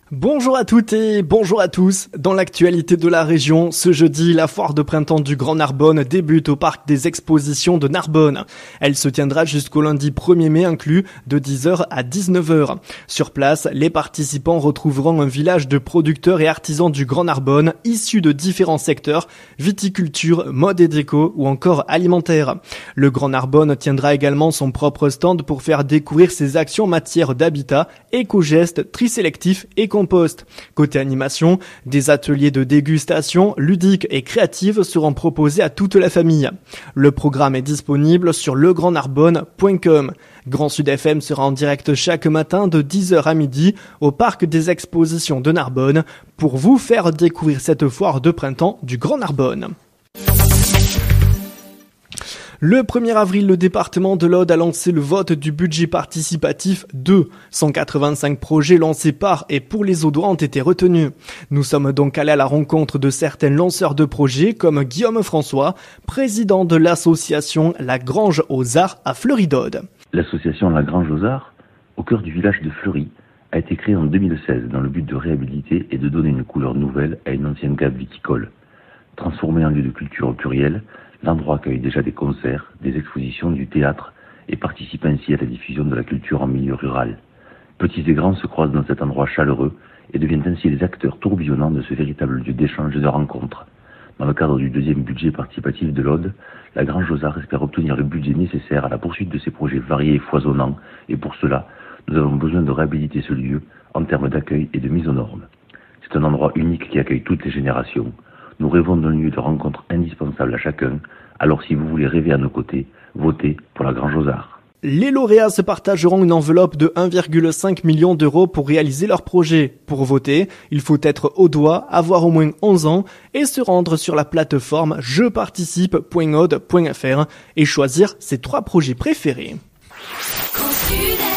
Bonjour à toutes et bonjour à tous. Dans l'actualité de la région, ce jeudi, la foire de printemps du Grand Narbonne débute au parc des expositions de Narbonne. Elle se tiendra jusqu'au lundi 1er mai inclus, de 10h à 19h. Sur place, les participants retrouveront un village de producteurs et artisans du Grand Narbonne, issus de différents secteurs, viticulture, mode et déco ou encore alimentaire. Le Grand Narbonne tiendra également son propre stand pour faire découvrir ses actions en matière d'habitat, éco-gestes, tri sélectif et compost. Côté animation, des ateliers de dégustation ludiques et créatives seront proposés à toute la famille. Le programme est disponible sur legrandnarbonne.com. Grand Sud FM sera en direct chaque matin de 10h à midi au parc des expositions de Narbonne pour vous faire découvrir cette foire de printemps du Grand Narbonne. Le 1er avril, le département de l'Aude a lancé le vote du budget participatif 2. 185 projets lancés par et pour les Audois ont été retenus. Nous sommes donc allés à la rencontre de certains lanceurs de projets comme Guillaume François, président de l'association La Grange aux Arts à Fleury-d'Aude. L'association La Grange aux Arts, au cœur du village de Fleury, a été créée en 2016 dans le but de réhabiliter et de donner une couleur nouvelle à une ancienne cave viticole. Transformée en lieu de culture au pluriel, l'endroit accueille déjà des concerts, des expositions, du théâtre et participe ainsi à la diffusion de la culture en milieu rural. Petits et grands se croisent dans cet endroit chaleureux et deviennent ainsi les acteurs tourbillonnants de ce véritable lieu d'échange et de rencontre. Dans le cadre du deuxième budget participatif de l'Aude, la Grange aux Arts espère obtenir le budget nécessaire à la poursuite de ces projets variés et foisonnants, et pour cela, nous avons besoin de réhabiliter ce lieu en termes d'accueil et de mise aux normes. C'est un endroit unique qui accueille toutes les générations. Nous rêvons d'un lieu de rencontre indispensable à chacun, alors si vous voulez rêver à nos côtés, votez pour la Grange aux Arts. Les lauréats se partageront une enveloppe de 1,5 million d'euros pour réaliser leur projet. Pour voter, il faut être audois, avoir au moins 11 ans et se rendre sur la plateforme jeparticipe.aude.fr et choisir ses 3 projets préférés.